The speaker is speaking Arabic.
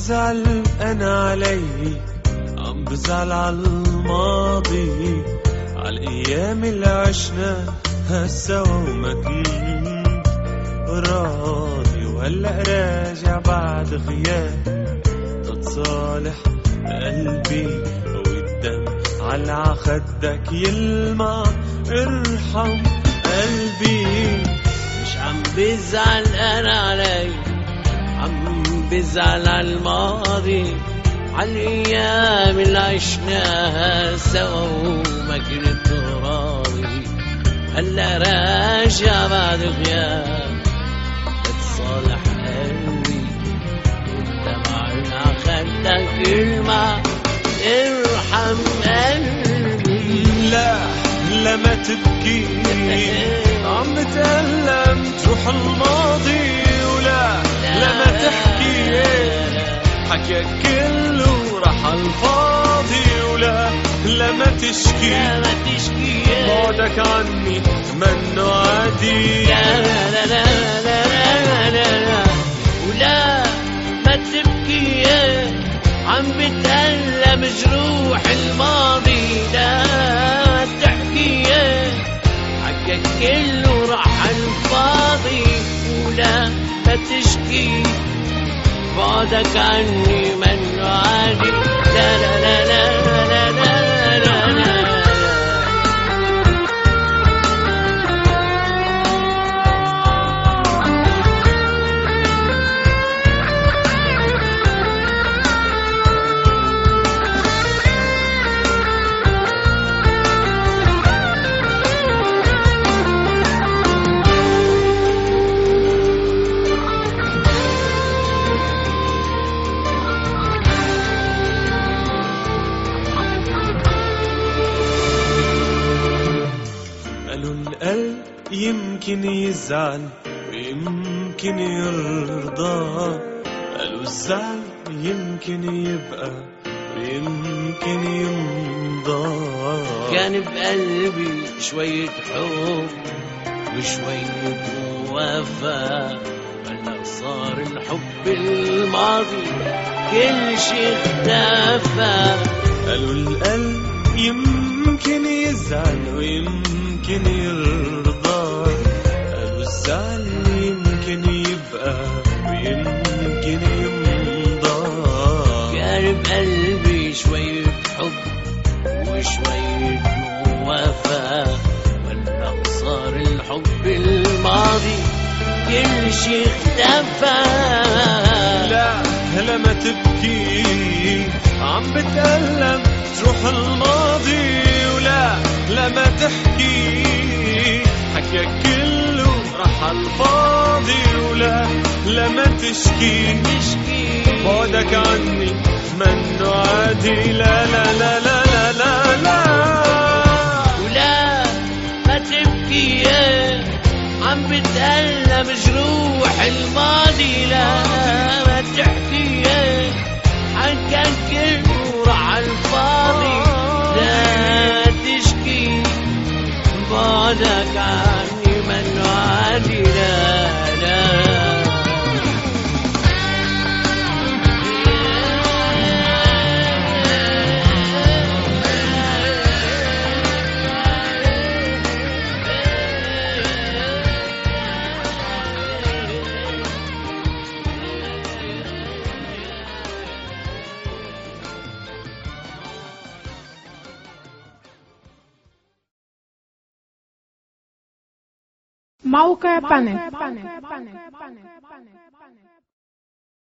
بزعل أنا علي، عم بزعل عالماضي، عالأيام اللي عشناها سوا وما كنت راضي، وهلأ راجع بعد غياب تتصالح قلبي، والدم على خدك يلمع، ارحم قلبي. مش عم بزعل أنا علي، عم بزعل عالماضي، عالأيام اللي عشناها سوا وما كنت راضي، هلا راجع بعد غياب بتصالح قلبي، والدمع على خدك يلمع، ارحم قلبي. لا ما تبكي، عم بتألم تروح الماضي، لا ما تحكي، حكيك كله راح الفاضي، لا ما تشكي، بعدك عني منه عادي. ولا ما تبكي، عم بتألم جروح الماضي، لا تحكي، حكيك كله راح الفاضي، ولا ما تشكي، بعدك عني منه عادي. لا لا لا لا لا لا لا لا. القلب يمكن يزعل ويمكن يرضى، قالوا الزعل يمكن يبقى ويمكن يمضى. كان بقلبي شوية حب وشوية وفا، هلا صار الحب الماضي كل شي اختفى. قالوا القلب يمكن يزعل ويمكن يرضى، قالوا الزعل يمكن يبقى ويمكن يمضى. كان بقلبي شوية حب وشوية وفا، ولا صار الحب الماضي كل شي اختفى. لا ما تبكي، عم بتألم تروح الماضي، لا ما تحكي، حكيك كله راح الفاضي، لا ما تشكي، بعدك عني منه عادي. لا لا لا لا لا لا لا. ولا ما تبكي، عم بتألم جروح الماضي، لا ما تحكي، حكاك كله راح الفاضي، لا تشكي، بعدك عني منه عادي. لا لا موقع بانك.